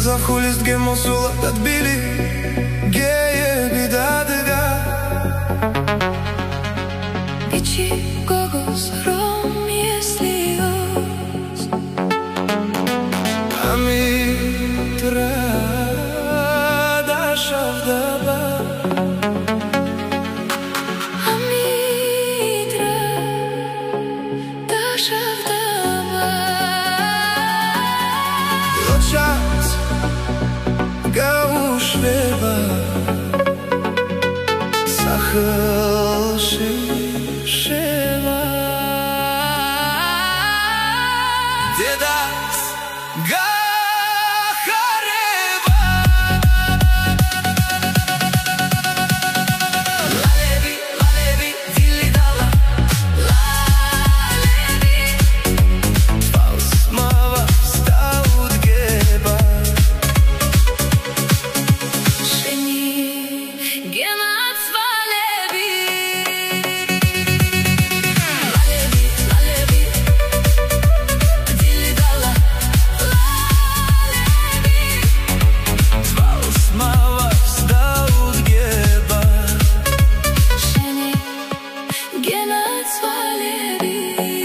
Казаху листге мосулат отбили, гее беда дыга. Бичи когос ром, если ос Амитра дашавдаба Амитра дашавдаба Лочат гаушлева Сахалши шева Дедас Гахарева Лалеви, лалеви, дили дала Лалеви Фаусмава стаут геба Шени генат свалеви Лалеви, лалеви дили дала Лалеви Фаусмава стаут геба Шени генат свалеви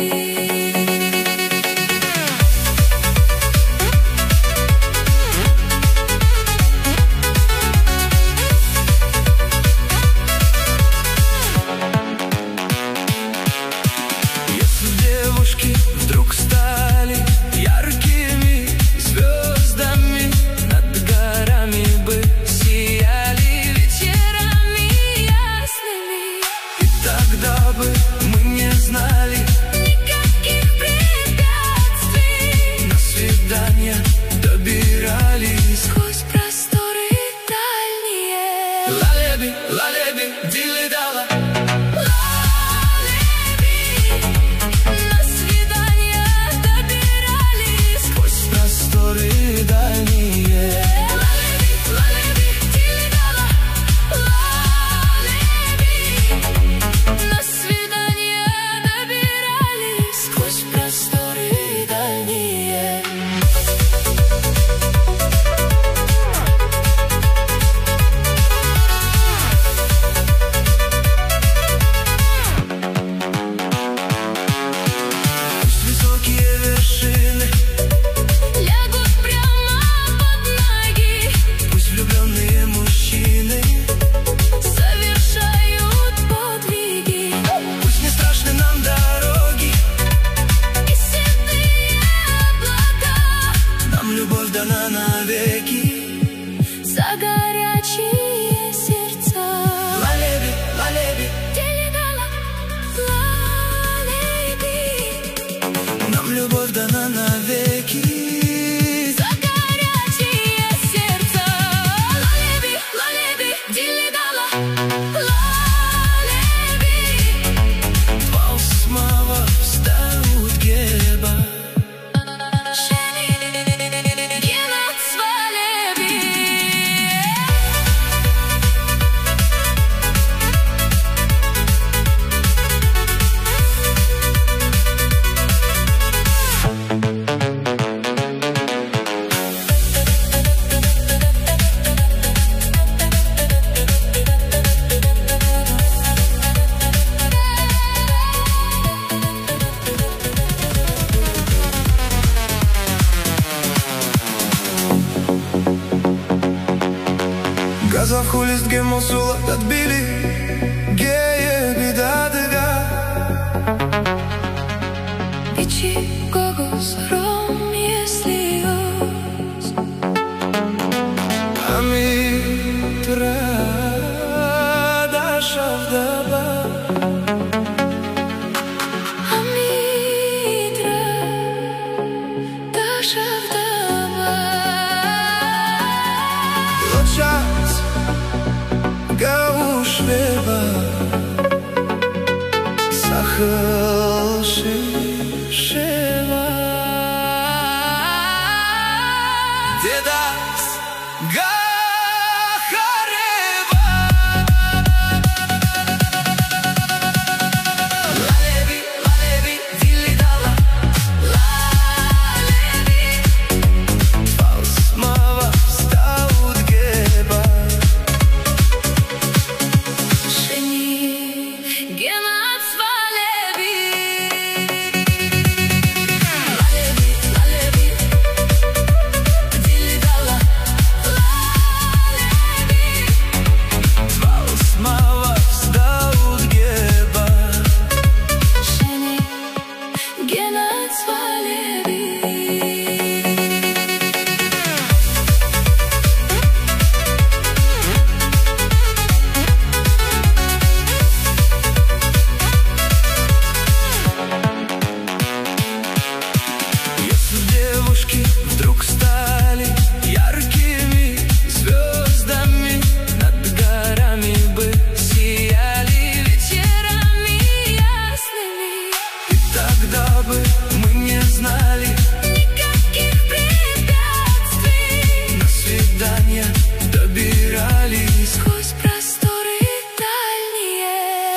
Если девушки вдруг стали яркими звездами, над горами бы сияли Вечерами ясными и тогда бы мы не знали никаких препятствий на свидания добирались. Сквозь просторы дальние Лалеби, лалеби, дили дала Лалеви на свидания добирались сквозь просторы дальние. Лалеви, лалеви дили дала Лалеви на свидания добирались сквозь просторы дальние Пусть высокие вершины, лягут прямо под ноги пусть влюбленные мужчины, совершают подвиги пусть не страшны нам дороги, и седые облака нам любовь дана навеки. за горячие сердца. Лалеби, лалеби, Дили дала Лалеви нам любовь дана навеки. за горячие сердца. Лалеви, лалеви дили дала Лалеви Фаусмава стаут геба Шени генат свалеви Казаху листге мосулат отбили, гее беда дыга. Бичи когос ром, если ос Амитра дашавдаба Амитра дашавдаба Лочат гауш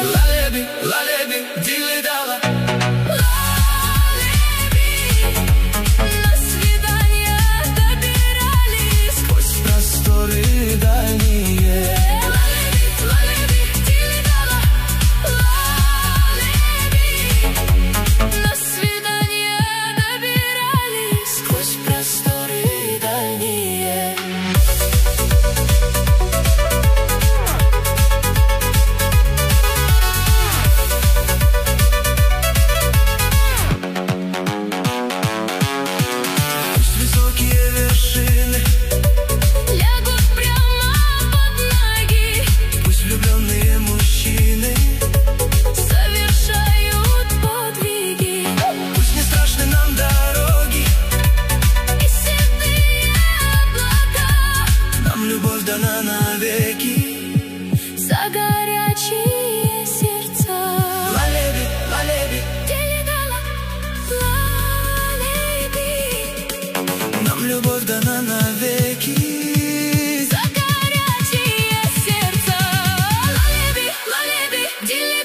Лалеби, лалеби, дили-дала. Лалеби, на свидание добирались Сквозь просторы дальние. Лалеби, лалеби, дили-дала. Лалеби, на свидание добирались Сквозь просторы дальние. Пусть высокие вершины лягут прямо под ноги, пусть влюбленные мужчины совершают подвиги, пусть не страшны нам дороги. и седые облака Нам любовь дана навеки. за горячие сердца. Лалеби, лалеби, Дили-дала, лалеби, нам любовь дана навеки. за горячие сердца. Лалеби, лалеби, дили